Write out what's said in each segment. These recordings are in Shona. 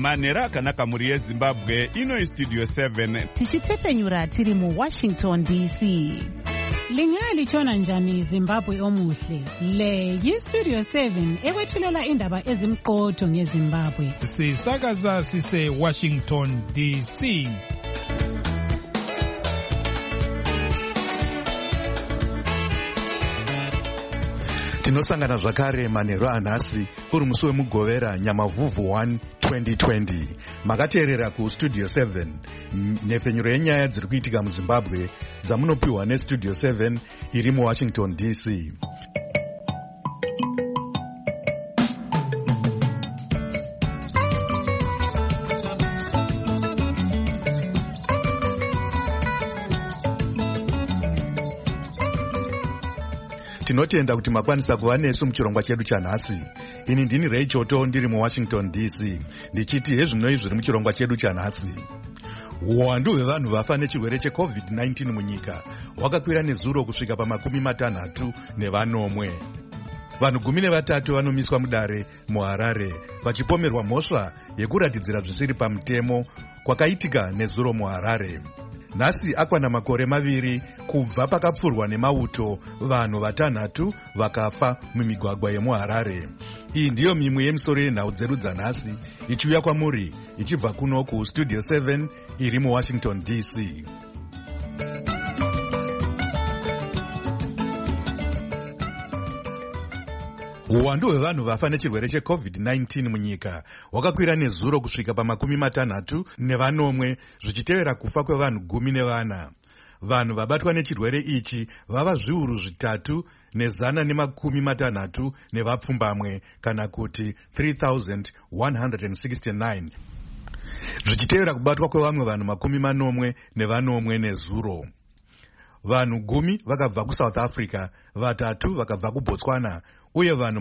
Manera akanaka muri yeZimbabwe. Ino Studio 7 tichitefenyura tiri mu Washington DC. Lingali chona njani Zimbabwe omuhle. Le yi-Studio 7 ekwethulela indaba ezimqotho ngeZimbabwe. Sisakaza sise Washington DC. Tinosangana zvakare manheru anhasi uri musi wemugovera Nyamavhuvhu 1 2020. Makateerera kuStudio 7 nhefenyuro yenyaya dziri kuitika muZimbabwe dzamunopiwa neStudio 7 iri muWashington DC. Tinotenda kuti makwanisa kuva nesu muchirongwa chedu chanhasi. Ini ndini Ray Choto ndiri muWashington DC. Ndichiti hezvinoi zviri muchirongwa chedu chanhasi. Uwandu hwevanhu vafa nechirwere cheCovid-19 munyika hwakakwira nezuro kusvika pa60 Vanhu 13 vanomiswa mudare muHarare vachipomerwa mhosva yekuratidzira zvisiri pamutemo kwakaitika nezuro muHarare. Nhasi akwana makore 2 kubva pakapfurwa nemauto vanhu 6 vakafa mumigwagwa yemuHarare. Iyi ndiyo mimwe yemisoro yenhau dzedu dzanhasi ichiuya kwamuri ichibva kuno kuStudio 7 iri muWashington DC. Uwandu hwevanhu vafa nechirwere cheCovid-19 munyika hwakakwira nezuro kusvika pa60 zvichitevera kufa kwevanhu 14. Vanhu vabatwa nechirwere ichi vava zviuru 3,160 nevapfumbamwe kana kuti 3,169. Zvichitevera kubatwa kwevamwe vanhu 40 nezuro. Vanhu 10 vakabva kuSouth Africa, 3 vakabva kuBotswana, uye vanhu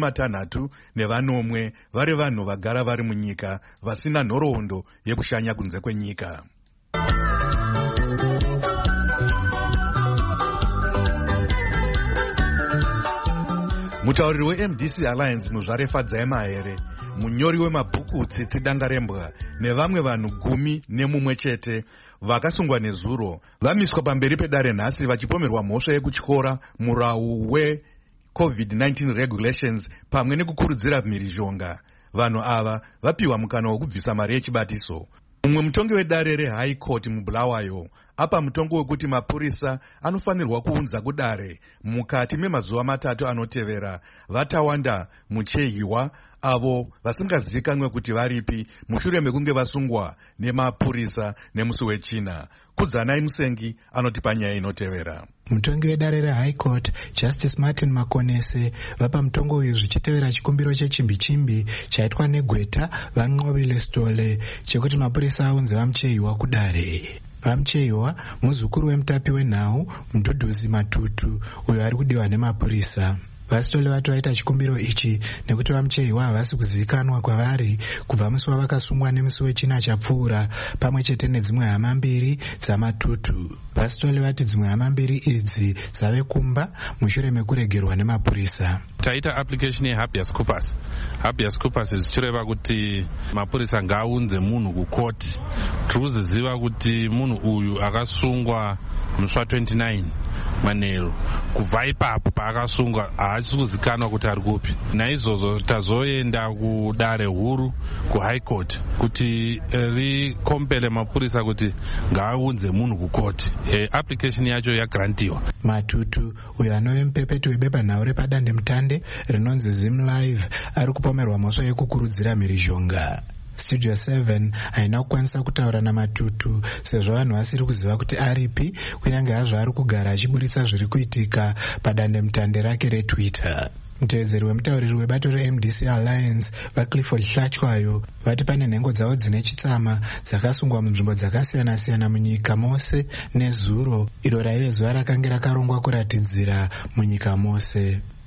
60 vari vanhu vagara vari munyika vasina nhoroondo yekushanya kunze kwenyika. Mutauriri weMDC Alliance Muzvare Fadzai, munyori wemabhuku Tsitsi Dangarembwa nevamwe vanhu 11 vakasungwa nezuro vamiswa pamberi pedare nhasi vachipomerwa mhosva yekutyora murau weCovid-19 regulations pamwe nekukurudzira mhirizhonga. Vanhu ava vapiwa mukana wekubvisa mari yechibatiso. Mumwe mutongi wedare reHigh Court muBulawayo apa mutongo wekuti mapurisa anofanirwa kuunza kudare mukati memazuva 3 anotevera vatawanda muchehiwa avo vasingazivikanwe kuti varipi mushure mekunge vasungwa nemapurisa nemusi weChina. Kudzanai Musengi anotipa nyaya inotevera. Mutongi wedare reHigh Court Justice Martin Makonese vapa mutongo uyu zvichitevera chikumbiro chechimbi-chimbi chaitwa neGweta vaNqobile Stole chekuti mapurisa aunze vamuchehiwa kudare. Vamuchehiwa muzukuru wemutapi wenhau Mudhudhuzi Matutu uyo ari kudiwa nemapurisa. Vasitole vati vaita chikumbiro ichi nekuti vamuchehiwa havasi kuzivikanwa kwavari kubva musi wavakasungwa nemusi weChina chapfuura pamwe chete nedzimwe hama 2 dzamatutu. Vasitole vati dzimwe hama 2 idzi dzave kumba mushure mekuregerwa nemapurisa. Taita application yehabeas corpus. Habeas corpus zvichireva kuti mapurisa ngaaunze munhu kukoti. Tikuziziva kuti munhu uyu akasungwa musi wa29 Manheru. Kubva ipapo paakasungwa haachisi kuzikanwa kuti ari kupi. Naizvozvo tazoenda kudare huru kuHigh Court kuti rikompele mapurisa kuti ngaaunze munhu kukoti. Application yacho yagrantiwa. Matutu uyo anove mupepeto webepanhau repadandemutande rinonzi ZimLive ari kupomerwa mhosva yekukurudzira mhirizhonga. Studio 7 haina kukwanisa kutaura naMatutu sezvo vanhu vasiri kuziva kuti aripi kunyange hazvo ari kugara achiburitsa zviri kuitika padandemutande rake reTwitter. Mutevedzeri wemutauriri webato reMDC Alliance vaClifford Hlatywayo vati pane nhengo dzavo dzine chitsama dzakasungwa munzvimbo dzakasiyana-siyana munyika mose nezuro iro raive zuva rakange rakarongwa kuratidzira munyika mose.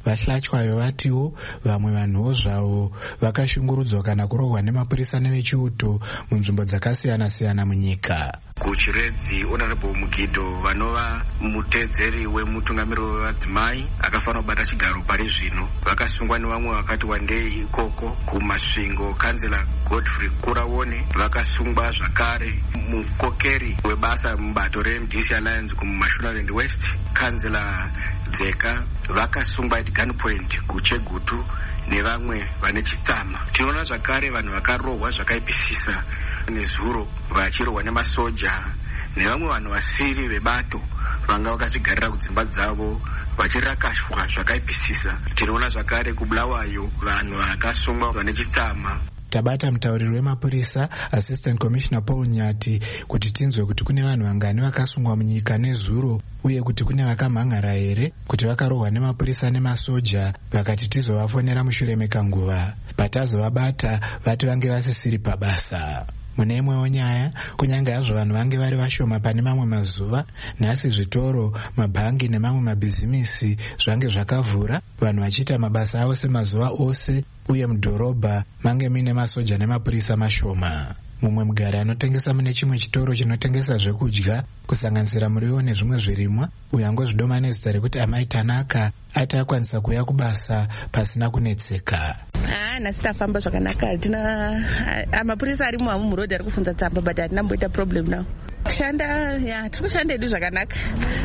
vahlatyayo vatiwo vamwe vanhuwo zvavo vakashungurudzwa kana kurohwa nemapurisa nevechiuto munzvimbo dzakasiyana-siyana munyika. Kuchiredzi Honorable Mugidho vanova mutedzeri wemutungamiri wevadzimai akafanira kubata chigaro pari zvino vakasungwa nevamwe vakati wandei ikoko. Kumasvingo Kanzela Godfrey Kuraone vakasungwa zvakare. Mukokeri webasa mubato reMDC Alliance kuMashonaland West Kanzela Dzeka vakasungwa at gunpoint kuChegutu nevamwe vane chitsama. Tinoona zvakare vanhu vakarohwa zvakaipisisa nezuro vachirohwa nemasoja nevamwe vanhu vasiri vebato vanga vakazvigarira kudzimba dzavo vachirakashwa zvakaipisisa. Tinoona zvakare kuBulawayo vanhu vakasungwa vane chitsama. Tabata mutauriri wemapurisa Assistant Commissioner Paul Nyati kuti tinzwe kuti kune vanhu vangani vakasungwa munyika nezuro uye kuti kune vakamhangara here kuti vakarohwa nemapurisa nemasoja vakati tizovafonera mushure mekanguva. Patazovabata vati vange vasisiri pabasa. Mune imwewo nyaya, kunyange hazvo vanhu vange vari vashoma pane mamwe mazuva, nhasi zvitoro, mabhangi nemamwe mabhizimisi zvange zvakavhura, vanhu vachiita mabasa avo semazuva ose, uye mudhorobha mange mine masoja nemapurisa mashoma. Mumwe mugari anotengesa mune chimwe chitoro chinotengesa zvekudya kusanganisira muriwo nezvimwe zvirimwa, uyo angozvidoma nezita rekuti Amai Tanaka, ati akwanisa kuuya kubasa pasina kunetseka. Nhasi tafamba zvakanaka, hatina mapurisa arimo hamu murodhi ari kufunza tsamba, but hatina mboita problem nawo. Kushanda tiri kushanda hedu zvakanaka,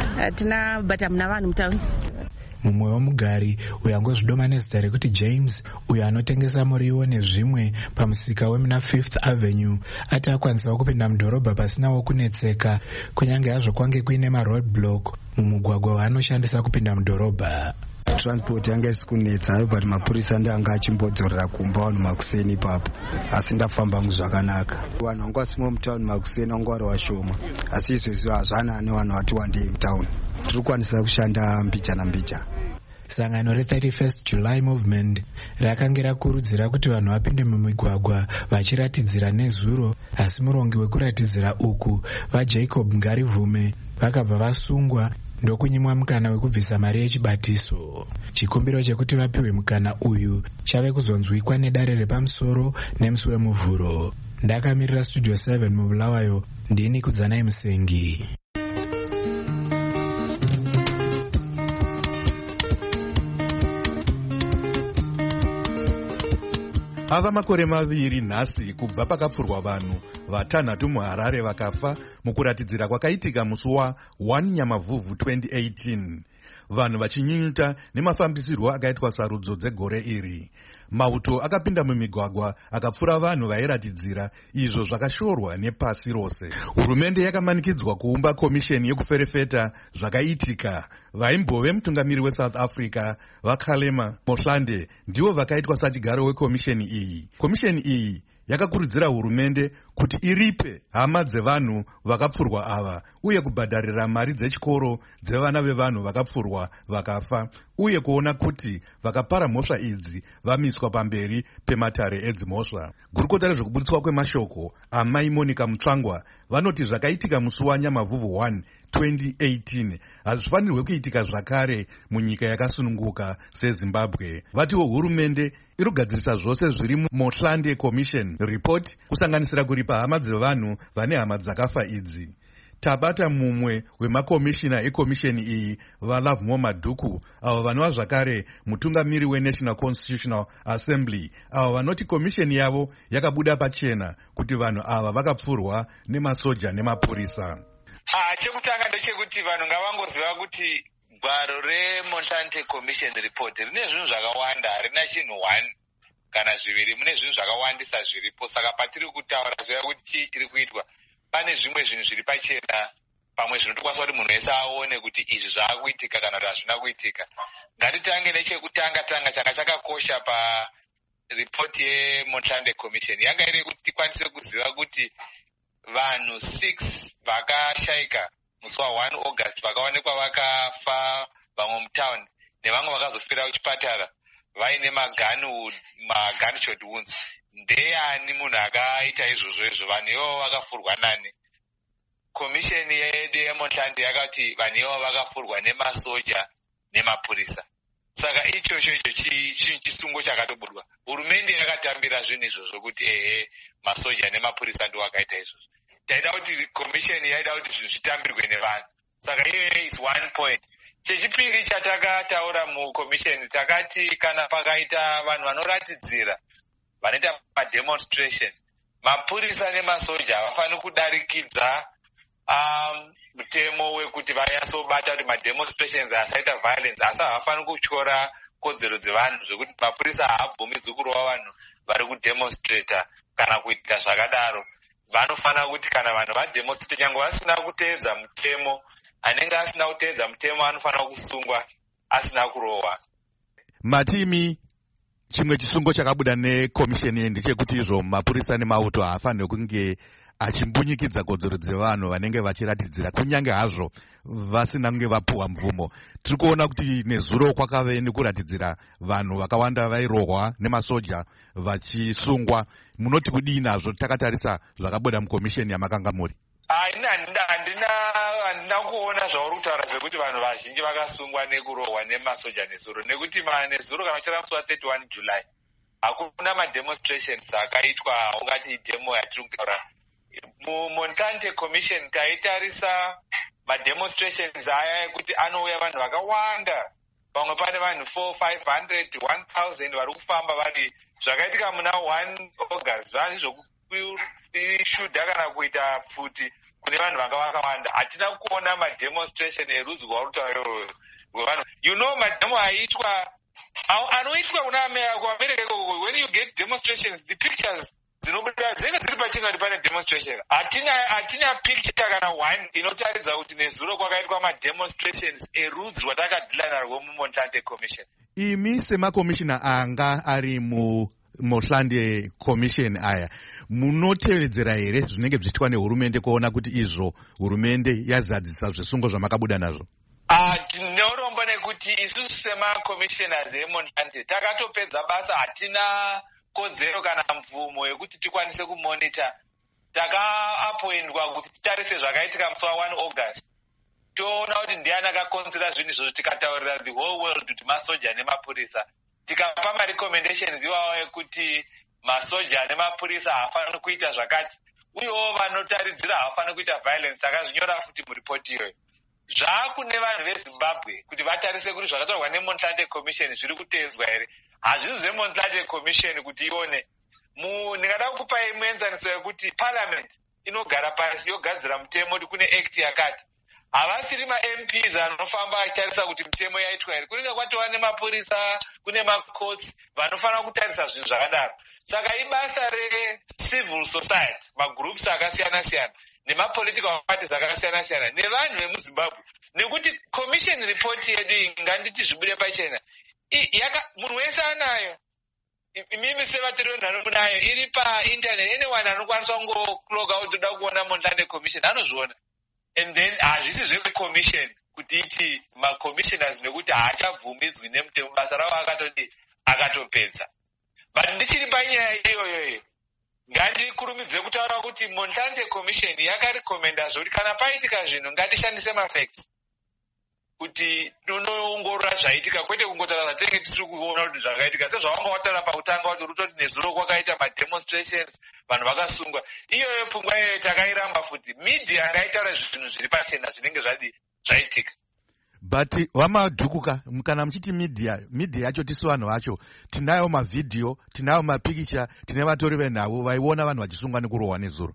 hatina but hamuna vanhu mutauni. Mumwe womugari uyo angozvidoma nezita rekuti James, uyo anotengesa muriwo nezvimwe pamusika wemuna 5th Avenue, ati akwanisawo kupinda mudhorobha pasinawo kunetseka, kunyange hazvo kwange kuine maroadblock mumugwagwa waanoshandisa kupinda mudhorobha. Transport yanga isi kunetsa, but mapurisa ndanga achimbodzorera kumba vanhu makuseni ipapo, asi ndafamba zvakanaka. Vanhu vanga vasimo mutauni makuseni vanga vari vashoma, asi izvezvi hazvana nevanhu vati wandei mutauni. Tiri kukwanisa kushanda mbicha nambicha. Sangano re31st July Movement rakange rakurudzira kuti vanhu vapinde mumigwagwa vachiratidzira nezuro, asi murongi wekuratidzira uku vaJacob Ngarivume vakabva vasungwa ndokunyimwa mukana wekubvisa mari yechibatiso. Chikumbiro chekuti vapiwe mukana uyu chave kuzonzwikwa nedare repamusoro nemusi wemuvhuro. Ndakamirira Studio 7 muBulawayo, ndini Kudzanai Musengi. Ava makore maviri nhasi kubva pakapfurwa vanhu vatanhatu muHarare vakafa mukuratidzira kwakaitika musi wa1 Nyamavhuvhu 2018, vanhu vachinyunyuta nemafambisirwo akaitwa sarudzo dzegore iri. Mauto akapinda mumigwagwa akapfura vanhu vairatidzira, izvo zvakashorwa nepasi rose. Hurumende yakamanikidzwa kuumba komisheni yekuferefeta zvakaitika. Vaimbove mutungamiri weSouth Africa vaKhalema Mohlande ndivo vakaitwa sachigaro wekomisheni iyi. Komisheni iyi yakakurudzira hurumende kuti iripe hama dzevanhu vakapfurwa ava uye kubhadharira mari dzechikoro dzevana vevanhu vakapfurwa vakafa, uye kuona kuti vakapara mhosva idzi vamiswa pamberi pematare edzimhosva. Gurukota rezvekuburitswa kwemashoko Amai Monica Mutsvangwa vanoti zvakaitika musi waNyamavhuvhu 1 2018 hazvifanirwe kuitika zvakare munyika yakasununguka seZimbabwe. Vatiwo hurumende iri kugadzirisa zvose zviri muMohlande Commission report, kusanganisira kuripa hama dzevanhu vane hama dzakafa idzi. Tabata mumwe wemakomishina ekomisheni iyi vaLovemore Madhuku, avo vanova zvakare mutungamiri weNational Constitutional Assembly, avo vanoti komisheni yavo yakabuda pachena kuti vanhu ava vakapfurwa nemasoja nemapurisa. Chekutanga ndechekuti vanhu ngavangoziva kuti gwaro reMohlande Commission report rine zvinhu zvakawanda, harina chinhu 1 kana zviviri, mune zvinhu zvakawandisa zviripo. Saka patiri kutaura zviya kuti chii chiri kuitwa, pane zvimwe zvinhu zviri pachena, pamwe zvinotokwanisa kuti munhu wese aone kuti izvi zvaakuitika kana kuti hazvina kuitika. Ngatitange nechekutanga changa chakakosha paripoti yeMohlande Commission yanga iri kuti tikwanise kuziva kuti vanhu 6 vakashayika musi wa1 August vakaonekwa vakafa, vamwe mutawuni nevamwe vakazofira kuchipatara vaine gunshot wounds. Ndeyani munhu akaita izvozvo? Vanhu ivo vakafurwa nani? Komisheni yedu yeMohlande yakati vanhu ivo vakafurwa nemasoja nemapurisa. saka ichocho chisungo chakatobudwa. Hurumende yakatambira zvinhu izvozvo kuti masoja nemapurisa ndo akaita izvozvo. Taida kuti commission yaida kuti zvinhu zvitambirwe nevanhu. Saka iyoyo is one point. Chechipiri chatakataura mucommission takati kana pakaita vanhu vanoratidzira vanoita mademonstration, mapurisa nemasoja havafani kudarikidza mutemo wekuti vanyatsobata kuti mademonstrations asaita violence, asi havafani kutyora kodzero dzevanhu zvekuti mapurisa haabvumidzwi kurova vanhu vari kudemonstrata kana kuita zvakadaro. Vanofana kuti kana vanhu vademonstrate nyange vasina kuteedza mutemo, anenge asina kuteedza mutemo anofanira kusungwa asina kurohwa. Matimi, chimwe chisungo chakabuda nekomisheni ndechekuti izvo mapurisa nemauto haafaniri kunge achimbunyikidza kodzero dzevanhu vanenge vachiratidzira kunyange hazvo vasina kunge vapuwa mvumo. Tiri kuona kuti nezuro kwakave nekuratidzira vanhu vakawanda vairohwa nemasoja vachisungwa. Munoti kudii nazvo takatarisa zvakabuda mukomisheni yamakanga muri? Handina kuona zvauri kutaura zvekuti vanhu vazhinji vakasungwa nekurohwa nemasoja nezuro, nekuti nezuro kana uchira musi wa31 July hakuna mademonstrations akaitwa ungati demo yatiri kutaura. Mumontante commission taitarisa mademonstrations aya ekuti anouya vanhu vakawanda, pamwe pane vanhu 400, 500, 1000 vari kufamba vari. Zvakaitika muna 1 August zvani zvokushuda kana kuita pfuti kune vanhu vanga vakawanda. Hatina kuona mademonstration erudzi rwarutaura rwevanhu. You know, mademo anoitwa kuna kuAmerica ikoko, when you get demonstrations, the pictures dzinobuda dzinenge dziri pachena kuti pane demonstration. Hatina picture kana one inotaridza kuti nezuro kwakaitwa mademonstrations erudzi rwatakadhila narwo mumontante commission. Imi semakomishina anga ari muhlande commission aya, munotevedzera here zvinenge zvichitwa nehurumende kuona kuti izvo hurumende yazadzisa zvisungo zvamakabuda nazvo? Tinorombo nekuti isusu semakommissioners emontlante takatopedza basa, hatina kodzero kana mvumo yekuti tikwanise kumonita. Takaapoindwa kuti titarise zvakaitika musi wa1 August. Toona kuti ndiani akakonzera zvinhu izvozvo, tikataurira the whole world kuti masoja nemapurisa. Tikapa marecommendations iwawo ekuti masoja nemapurisa haafaniri kuita zvakati, uyewo vanotaridzira haafaniri kuita violence. Akazvinyora futi muripoti iyoyo. Zvaakune vanhu veZimbabwe kuti vatarise kuti zvakataurwa neMontlante Commission zviri kuteedzwa here. Hazvisi zveMontlante Commission kuti ione. Ndingada kukupai muenzaniso yekuti parliament inogara pasi yogadzira mutemo kuti kune act yakati. Havasiri maMPs anofamba achitarisa kuti mutemo yaitwa here. Kunenge kwatova nemapurisa, kune macourts vanofanira kutarisa zvinhu zvakadaro. Saka ibasa recivil society, magroups akasiyana-siyana nemapolitical parties akasiyana-siyana nevanhu vemuZimbabwe, nekuti commission report yedu nganditi zvibude pachena. Munhu wese anayo. Mimi sevatori venhano munayo iri painternet. Anyone anokwanisa kungokuloga kuti toda kuona Montlante Commission anozviona. And then hazvisi zvecommission kuti iti macommissioners nekuti haachabvumidzwi nemutemo, basa ravo akatopedza. But ndichiri panyaya iyoyoyo, ngandikurumidze kutaura kuti Montlante Commission yakarekomenda zvekuti kana paitika zvinhu ngatishandise mafacts kuti tonoongorora zvaitika, kwete kungotaura zvatinenge tisiri kuona kuti zvakaitika. Sezvawanga wataura pakutanga kuti rutoti nezuro kwakaita mademonstrations, vanhu vakasungwa. Iyoyo pfungwa iyoyo takairamba futi. Media ngaitaura zvinhu zviri pachena zvinenge zvaitika. But wamadhukuka kana muchiti media yacho tisu vanhu vacho tinayo mavidhiyo, tinayo mapikicha, tine vatori venhavo vaiona vanhu vachisungwa nekurohwa nezuro.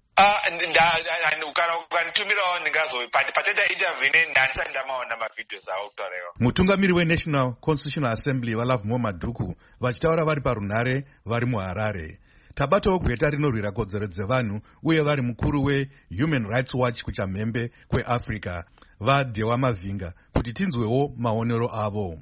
Kana ukanitumirawo patenda intervene handisati ndamaona mavidhios avo kutaurawo. Mutungamiri weNational Constitutional Assembly vaLove More Madhuku vachitaura vari parunhare vari muHarare. Tabatawo gweta rinorwira kodzero dzevanhu uye vari mukuru weHuman Rights Watch kuchamhembe kweAfrica vaDewa Mavhinga kuti tinzwewo maonero avo.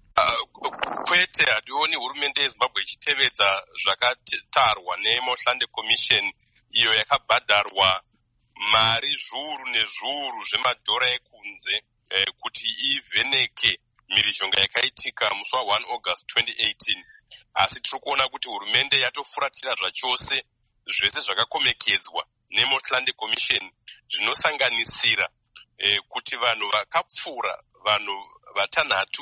Kwete, hationi hurumende yeZimbabwe ichitevedza zvakatarwa neMontlante Commission iyo yakabhadharwa mari zviuru nezviuru zvemadhora ekunze kuti ivheneke mhirizhonga yakaitika musi wa1 August 2018. Asi tiri kuona kuti hurumende yatofuratira zvachose zvese zvakakomekedzwa neMontlante Commission, zvinosanganisira kuti vanhu vakapfuura vanhu vatanhatu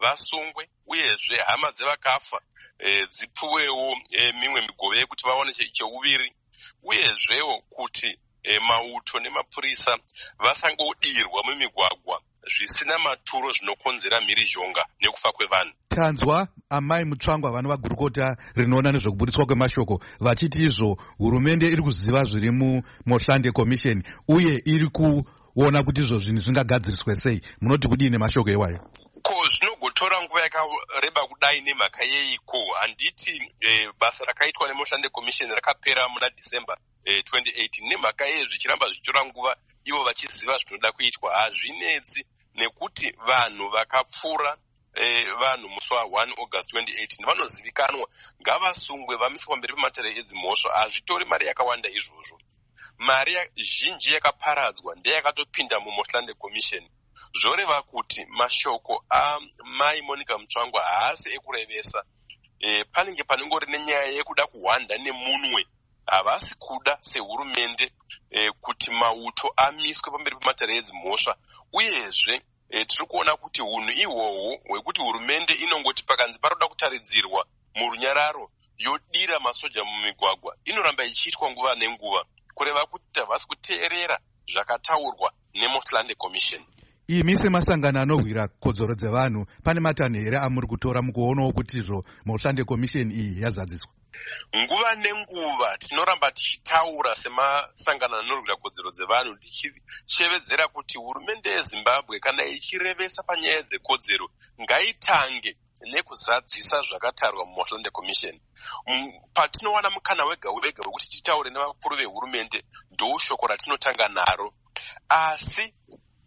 vasungwe uyezve hama dzevakafa dzipuwewo mimwe migove yekuti vaone cheuviri, uyezvewo kuti mauto nemapurisa vasangodirwa mumigwagwa zvisina maturo zvinokonzera mhirizhonga nekufa kwevanhu. Tanzwa amai Mutsvangwa vano vagurukota rinoona nezvekuburitswa kwemashoko vachiti izvo hurumende iri kuziva zviri muMohlande Commission uye iri kuona kuti izvo zvinhu zvingagadziriswe sei. Munoti kudii nemashoko iwayo? Ko zvinogotora nguva yakareba kudai nemhaka yeiko? Handiti basa rakaitwa neMohlande Commission rakapera muna December 2018. Nemhaka yezvo zvichiramba zvichitora nguva ivo vachiziva zvinoda kuitwa hazvinetsi, nekuti vanhu vakapfura vanhu musi wa1 August 2018 vanozivikanwa, ngavasungwe vamiswe pamberi pematare edzimhosva. Hazvitori mari yakawanda izvozvo. Mari zhinji yakaparadzwa ndeyakatopinda muMohlande Commission. Zvoreva kuti mashoko amai Monica Mutsvangwa haasi ekurevesa. Panenge panengori nenyaya yekuda kuhwanda nemunwe. Havasi kuda sehurumende kuti mauto amiswe pamberi pematare edzimhosva. Uyezve tiri kuona kuti hunhu ihwohwo hwekuti hurumende inongoti pakanzi paroda kutaridzirwa murunyararo yodira masoja mumigwagwa inoramba ichiitwa nguva nenguva, kureva kuti havasi kuteerera zvakataurwa neMohlande Commission. Imi semasangano anorwira kodzero dzevanhu pane matanho here amuri kutora mukuonawo kuti izvo Mohlande Commission iyi yazadziswa? Nguva nenguva tinoramba tichitaura semasangano anorwira kodzero dzevanhu tichishevedzera kuti hurumende yeZimbabwe kana ichirevesa panyaya dzekodzero ngaitange nekuzadzisa zvakatarwa muMohlande Commission. Patinowana mukana wega wega wekuti titaure nevakuru vehurumende ndoshoko ratinotanga naro, asi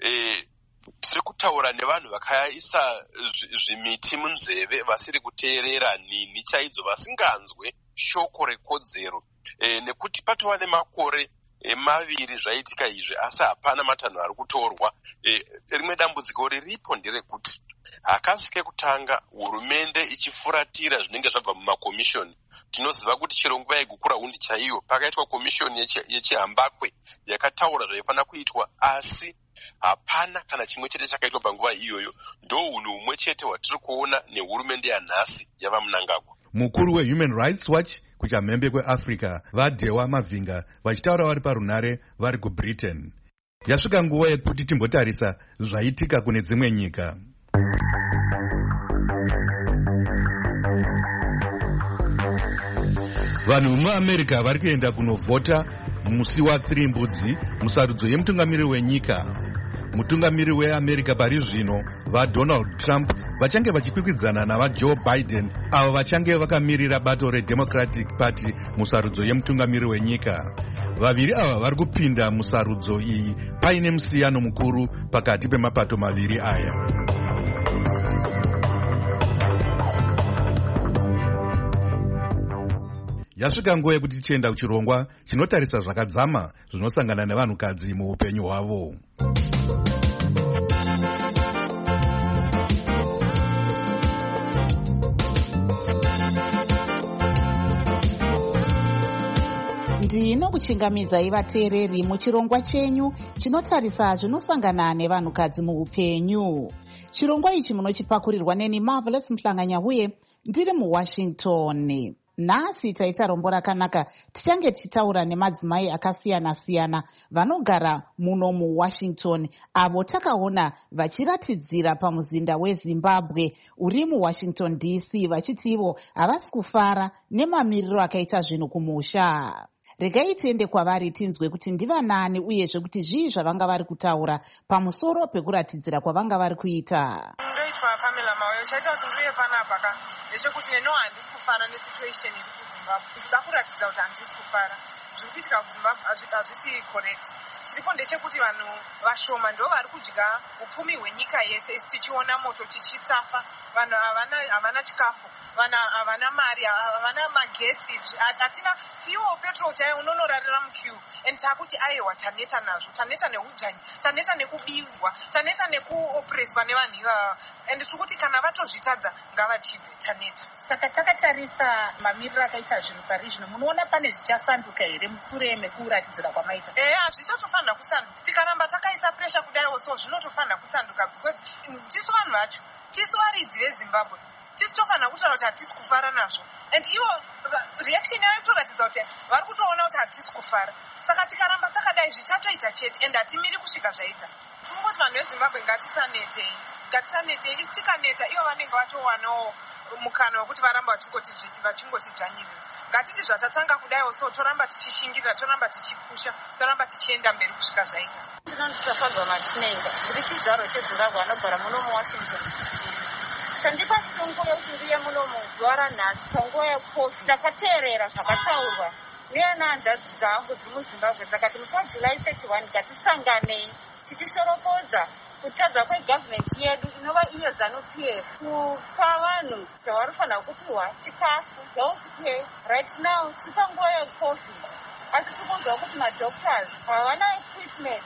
tiri kutaura nevanhu vakaisa zvimiti munzeve vasiri kuteerera nini chaidzo, vasinganzwe shoko rekodzero, nekuti patova nemakore maviri zvaitika izvi asi hapana matanho ari kutorwa. Rimwe dambudziko riripo nderekuti hakasi kekutanga hurumende ichifuratira zvinenge zvabva mumakomishoni. Tinoziva kuti chero nguva yegukura hundi chaiyo pakaitwa komishoni yechihambakwe yakataura zvaifanira kuitwa, asi hapana kana chimwe chete chakaitwa panguva iyoyo. Ndo hunhu humwe chete hwatiri kuona nehurumende yanhasi yava Mnangagwa. Mukuru weHuman Rights Watch kuchamhembe kweAfrica vaDhewa Mavhinga vachitaura vari parunare vari kuBritain. Yasvika nguva yekuti timbotarisa zvaitika kune dzimwe nyika. Vanhu muAmerica vari kuenda kunovhota musi wa3 Mbudzi musarudzo yemutungamiri wenyika. Mutungamiri weAmerica pari zvino vaDonald Trump vachange vachikwikwidzana navaJoe Biden avo vachange vakamirira bato reDemocratic Party musarudzo yemutungamiri wenyika. Vaviri ava vari kupinda musarudzo iyi paine musiyano mukuru pakati pemapato maviri aya. Yasvika nguva yekuti tichienda kuchirongwa chinotarisa zvakadzama zvinosangana nevanhukadzi muupenyu hwavo. ndinokuchingamidzai vateereri muchirongwa chenyu chinotarisa zvinosangana nevanhukadzi muupenyu. Chirongwa ichi munochipakurirwa neni Marvelous Mhlanganya ndiri muWashington. Nhasi taita rombo rakanaka, tichange tichitaura nemadzimai akasiyana-siyana vanogara muno muWashington, avo takaona vachiratidzira pamuzinda weZimbabwe uri muWashington DC, vachiti ivo havasi kufara nemamiriro akaita zvinhu kumusha. Regai tiende kwavari tinzwe kuti ndivanani uyezve kuti zvii zvavanga vari kutaura pamusoro pekuratidzira kwavanga vari kuita. Ndoitwa Pamela Maweyo, chaita kuti ndiuye panapa ndechekuti neno handisi kufara nesituation iri kuZimbabwe. Ndinoda kuratidza kuti handisi kufara. Zviri kuitika kuZimbabwe hazvisi correct. Chiripo ndechekuti vanhu vashoma ndo vari kudya upfumi hwenyika yese, isi tichiona moto tichisafa. Vanhu havana chikafu, vanhu havana mari, havana magetsi, hatina fuel petrol chaiyo unonorarira muqueue. And takuti aiwa taneta nazvo, taneta neudzvanyi, taneta nekubiwa, taneta nekuopreswa nevanhu ivava. And tiri kuti kana vatozvitadza ngavachibve taneta. Saka takatarisa mamiriro akaita zvinhu pari zvino, munoona pane zvichasanduka here mushure mekuratidzira kwamaita? Zvichatofanira kusanduka. Tikaramba takaisa pressure kudai so zvinotofanira kusanduka, because tisu vanhu vacho tisu varidzi vezimbabwe tisi tofanira kutaura kuti hatisi kufara nazvo, and ivo reaction yavo itoratidza kuti vari kutoona kuti hatisi kufara. Saka tikaramba takadai zvichatoita chete, and hatimiri kusvika zvaita. Tingoti vanhu vezimbabwe ngatisanetei, isi tikaneta ivo vanenge vatowanawo mukana wekuti varamba vachingotidzvanyirira. Ngatiti zvatatanga kudaiwo, so toramba tichishingirira, toramba tichipusha, toramba tichienda mberi kusvika zvaita. Ndinonditafadzwa Matinenga, ndiri chizvarwa cheZimbabwe anogara muno muWashington DC. Chandipa shungu yokuti ndiye muno muzuva ranhasi panguva yeCovid. Ndakateerera zvakataurwa nehanzvadzi dzangu dzimuZimbabwe dzakati musi waJuly 31 ngatisanganei tichishorokodza kutadza kwegavhimenti yedu inova iyo ZANU-PF kupa vanhu zvavari kufanira kupiwa, chikafu, healthcare. Right now tipanguva yeCovid, asi tikunzwa kuti madoctors havana equipment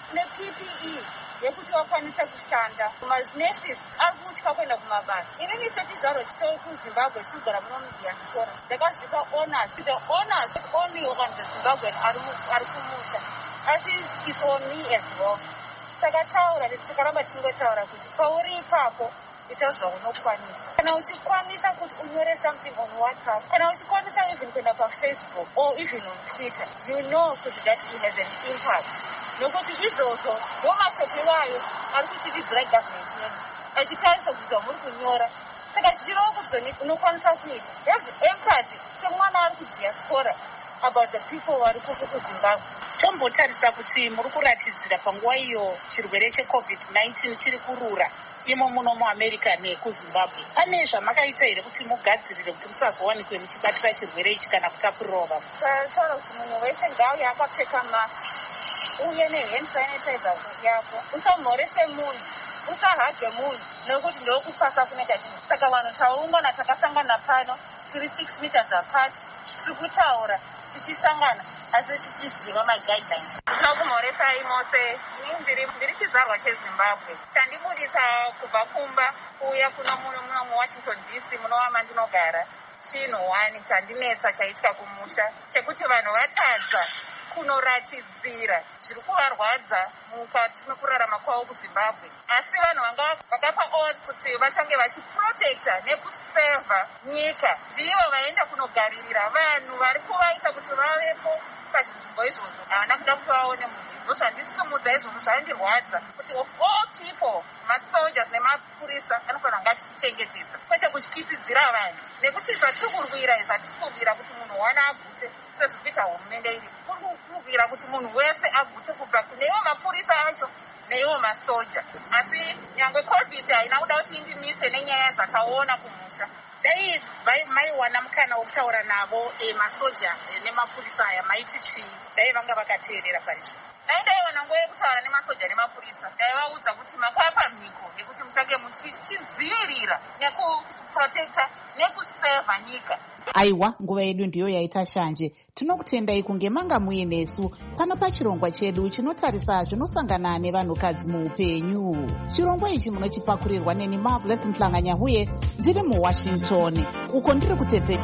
nePPE yekuti vakwanise kushanda. Manurses ari kutya kuenda kumabasa. Inini sechizvarwa chekuZimbabwe chigara muno mudiaspora ndakazvipa honors. The honors not only on the Zimbabwean ari kumusha, asi it's on me as well. Takataura tikaramba tingotaura kuti pauri ipapo ita zvaunokwanisa. Kana uchikwanisa kuti unyore something on WhatsApp, kana uchikwanisa even kuenda paFacebook or even on Twitter, you know kuti that it has an impact. Nokuti izvozvo ndomashoko iwayo ari kuchitidzira gavhimenti yedu achitarisa kuti zvamuri kunyora. Saka zvichireva kuti unokwanisa kuita have empathy semwana ari kudiaspora about the people vari kuZimbabwe. Tombotarisa kuti muri kuratidzira panguva iyo chirwere cheCovid-19 chiri kurura imo muno muAmerica nekuZimbabwe. Pane zvamakaita here kuti mugadzirire kuti musazowanikwe muchibatira chirwere ichi kana kutapurirawo vamwe? Taura kuti munhu wese ngauye akapfeka mask, uye nehand sanitizer yako, usamhorese munhu, usahage munhu, nekuti ndokupasa kunoita chinhu. Saka vanhu taungana takasangana pano tiri 6 meters apart, tiri kutaura tichisangana asi tichiziva maguidelines. Ndina kumhoresai mose. Inini ndiri chizvarwa cheZimbabwe. Chandibudisa kubva kumba kuuya kuno muno muWashington DC munova mandinogara, chinhu 1 chandinetsa chaitika kumusha chekuti vanhu vatadza kunoratidzira zviri kuvarwadza mukati mekurarama kwavo kuZimbabwe, asi vanhu vanga vakapa oath kuti vachange vachiprotecta nekusevha nyika ndivo vaenda kunogaririra vanhu vari kuvaita kuti vavepo pazvinzvimbo izvozvo. Havana kuda kuti vaone munhu. Ndozvandisimudza izvozvo zvaindirwadza kuti of all people masoldiers nemapurisa anofanira nga tichichengetedza kwete kutyisidzira vanhu, nekuti zvatiri kurwira izvi hatisi kurwira kuti munhu wana agute sezviri kuita hurumende iri. Kuri kurwira kuti munhu wese agute kubva kuneiwo mapurisa acho neiwo masoja. Asi nyangwe COVID haina kuda kuti indimise nenyaya yazvakaona kumusha. Dai maiwana mukana wokutaura navo masoja nemapurisa aya maiti chii? Dai vanga vakateerera parizvo? Daiwana nguva yekutaura nemasoja nemapurisa, daivaudza kuti makapa mhiko yekuti muchange muchidzivirira nekuprotecta nekusevha nyika. Aiwa, nguva yedu ndiyo yaita shanje. Tinokutendai kunge manga muinesu pano pachirongwa chedu chinotarisa zvinosangana nevanhukadzi muupenyu. Chirongwa ichi munochipakurirwa neni Marvelous Mhlanga-Nyahuye, ndiri muWashington, uko ndiri kutevera.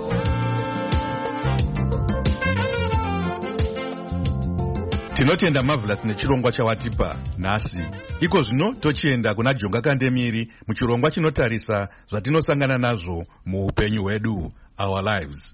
Tinotenda Marvelous nechirongwa chawatipa nhasi. Iko zvino tochienda kuna Jonga Kandemiri muchirongwa chinotarisa zvatinosangana nazvo muupenyu hwedu, our lives.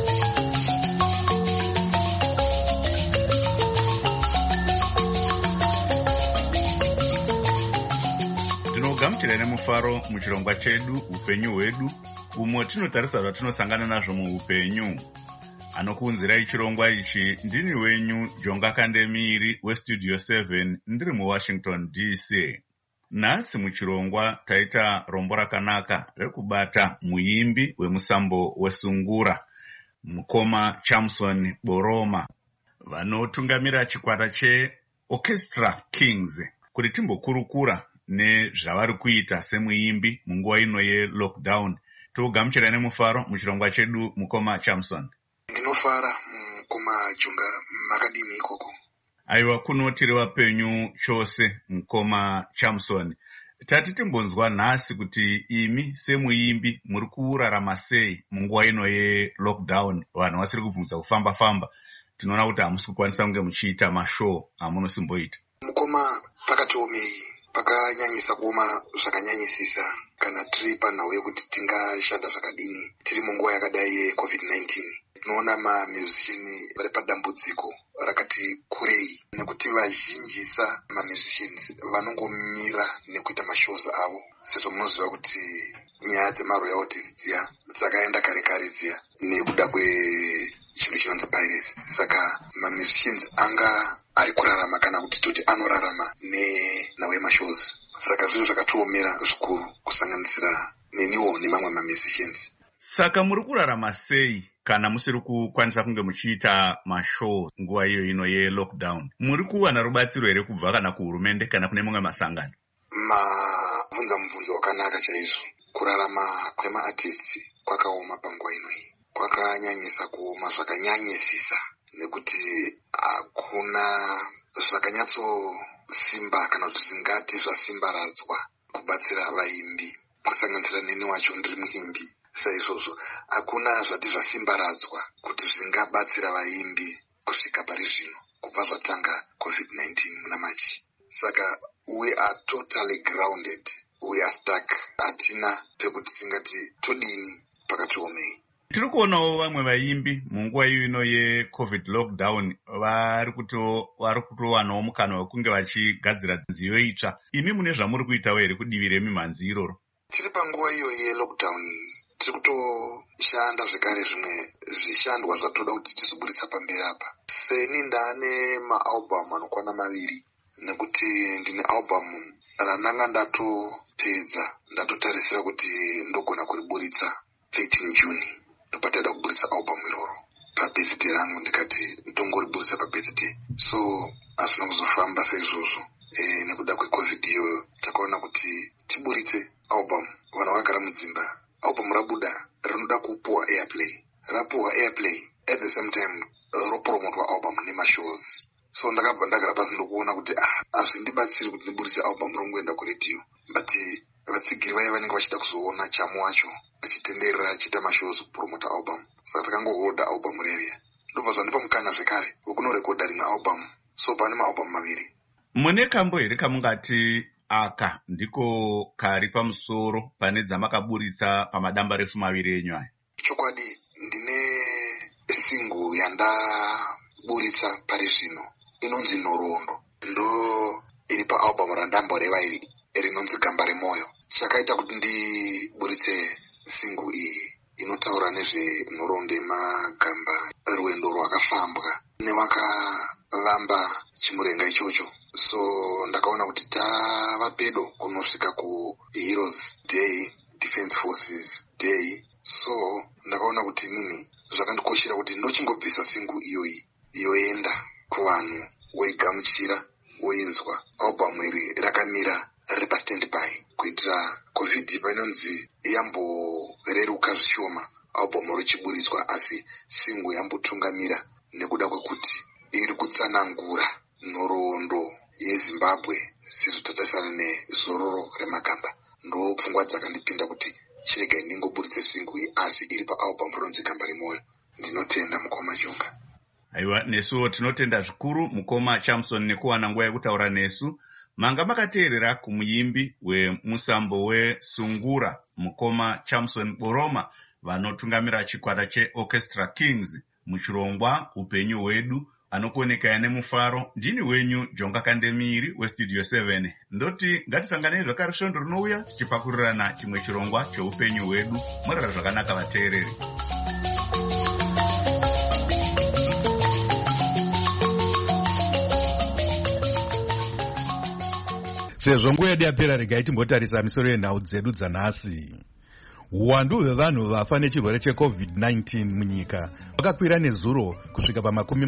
Tinogamuchira nemufaro muchirongwa chedu upenyu hwedu, umo tinotarisa zvatinosangana nazvo muupenyu. Anokuunzirai chirongwa ichi ndini wenyu Jonga Kandemiri weStudio 7 ndiri muWashington DC. Nhasi muchirongwa taita rombo rakanaka rekubata muimbi wemusambo weSungura, mukoma Chamson Boroma, vanotungamira chikwata cheOrchestra Kings, kuti timbokurukura nezvavari kuita semuimbi munguva ino yelockdown. Togamuchira nemufaro muchirongwa chedu mukoma Chamson. Ndinofara mukoma Jonga, makadini ikoko? Aiwa, kunotiri wapenyu chose mukoma Chamson. Tati timbonzwa nhasi kuti imi semuimbi muri kurarama sei munguva ino yelockdown, vanhu vasiri kubvumidza kufamba-famba. Tinoona kuti hamusi kukwanisa kunge muchiita mashow amunosimboita. Mukoma pakatiomei pakanyanyisa kuoma zvakanyanyisisa kana tiri panhau yekuti tingashanda zvakadini tiri munguva yakadai yeCovid-19. Tinoona mamusician vari padambudziko rakati kurei nekuti vazhinjisa mamusicians vanongomira nekuita mashows avo, sezvo munoziva kuti nyaya dzemaroyalties dziya dzakaenda kare kare dziya nekuda kwechinhu chinonzi piracy. Saka mamusicians anga ari kurarama kana kuti toti anorarama nenhau yemashows. Saka zvinhu zvakatiomera zvikuru kusanganisira neniwo nemamwe mamusicians. Saka muri kurarama sei kana musiri kukwanisa kunge muchiita mashow nguva iyo ino yelockdown? Muri kuwana rubatsiro here kubva kana kuhurumende kana kune mamwe masangano? Mabvunza mubvunzo wakanaka chaizvo. Kurarama kwemaartists kwakaoma panguva ino iyi, kwakanyanyisa kuoma zvakanyanyisisa nekuti hakuna zvakanyatsosimba kana kuti zvingati zvasimbaradzwa kubatsira vaimbi, kusanganisira neni wacho ndiri muimbi. Saizvozvo hakuna zvati zvasimbaradzwa kuti zvingabatsira vaimbi kusvika pari zvino kubva zvatanga COVID-19 muna Machi. Saka we are totally grounded, we are stuck. Hatina pekuti tingati todini pakatiomei. Tiri kuonawo vamwe vaimbi munguva ino yeCovid lockdown vari kutowanawo mukana wekunge vachigadzira nziyo itsva. Imi mune zvamuri kuitawo here kudivi remimhanzi iroro? Tiri panguva iyo yelockdown tiri kutoshanda zvekare zvimwe zvishandwa zvatoda kuti tizoburitsa pamberi apa. Seni ndane maalbum anokwana 2 nekuti ndine album rananga ndatopedza ndatotarisira kuti ndogona kuriburitsa 13 June. Ndopataida kuburitsa album iroro pabirthday rangu, ndikati ndongoriburitsa pabirthday. So hazvina kuzofamba saizvozvo. Nekuda kweCovid iyoyo takaona kuti tiburitse album. Vanhu vakagara mudzimba, album rabuda rinoda kupuwa airplay. Rapuwa airplay at the same time ropromotwa album nemashows. So ndakabva ndagara pasi ndokuona kuti hazvindibatsiri kuti ndiburitse album rongoenda kuredio, but vatsigiri vaya vanenge vachida kuzoona chamo wacho vachitenderera achiita mashows kupromota album. Saka takangohoda album reriya, ndobva zvandipa mukana zvekare wekunorekodha rimwe album. So pane maalbum 2. Mune kambo here kamungati aka ndiko kari pamusoro pane dzamakaburitsa pamadamba refu 2 enyu aya? Chokwadi ndine single yandaburitsa pari zvino inonzi Nhoroondo, ndo iri paalbum randamboreva iri rinonzi Gamba reMwoyo. Chakaita kuti ndiburitse single iyi inotaura nezvenhoroondo yemagamba, rwendo rwakafambwa nevakavamba chimurenga ichocho. So ndakaona kuti tava pedo kunosvika kuHeroes Day, Defense Forces Day. So ndakaona kuti nini zvakandikoshera kuti ndochingobvisa single iyoyi yoenda kuvanhu, woigamuchira, woinzwa. Album iri rakamira riri pastandby kuitira COVID painonzi yamboreruka zvishoma album richiburitswa, asi single yambotungamira nekuda kwekuti iri kutsanangura nhoroondo yeZimbabwe sezvo tatarisana nezororo remagamba. Ndo pfungwa dzakandipinda kuti chirega ndingoburitse single iyi asi iri paalbum rinonzi Gamba reMwoyo. Ndinotenda mukoma Chunga. Aiwa, nesuwo tinotenda zvikuru mukoma Chamson nekuwana nguva yekutaura nesu. Manga makateerera kumuimbi wemusambo weSungura mukoma Chamson Boroma vanotungamira chikwata cheOrchestra Kings muchirongwa Upenyu Hwedu, anokuonekaya nemufaro. Ndini wenyu Jonga Kandemiri weStudio 7. Ndoti ngatisanganei zvakare svondo rinouya tichipakurirana chimwe chirongwa cheupenyu hwedu. Murara zvakanaka vateereri. Sezvo nguva yedu yapera, regai timbotarisa misoro yenhau dzedu dzanhasi. Uwandu hwevanhu vafa nechirwere cheCovid-19 munyika vakakwira nezuro kusvika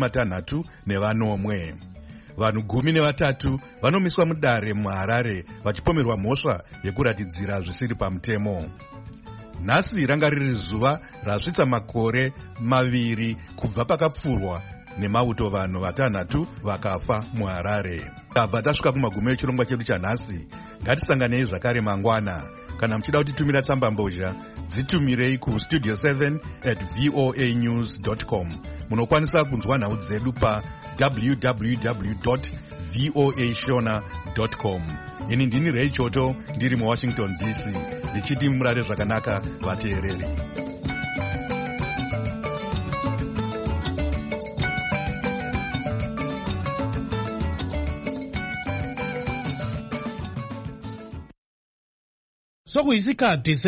pa60 Vanhu 13 vanomiswa mudare muHarare vachipomerwa mhosva yekuratidzira zvisiri pamutemo. Nhasi ranga riri zuva rasvitsa makore 2 kubva pakapfurwa nemauto vanhu 6 vakafa muHarare. Tabva tasvika kumagumi echirongwa chedu chanhasi. Ngatisanganei zvakare mangwana. Kana muchida kutitumira tsamba mbozha, dzitumirei kustudio 7@voanews.com. Munokwanisa kunzwa nhau dzedu pa www.voashona.com. ini ndini Ray Choto ndiri muWashington DC ndichiti murare zvakanaka vateereri. Sokuyisikhathi